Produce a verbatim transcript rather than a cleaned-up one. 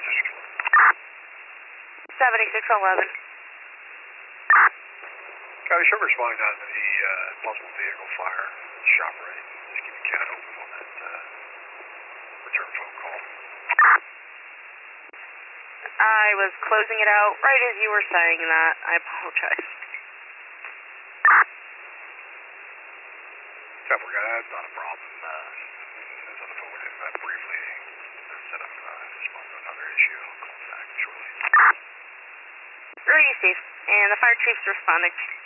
seventy-six eleven. Copy, Sugar responding down to the uh, possible vehicle fire. Shop right. Just keep the cat open on that uh, return phone call. I was closing it out right as you were saying that. I apologize. Copy, guys, not a problem. Uh, I was on the phone with him uh, briefly. Set up uh, respond to another issue. I'll call back shortly. Where are you, Steve? And the fire chief's responding.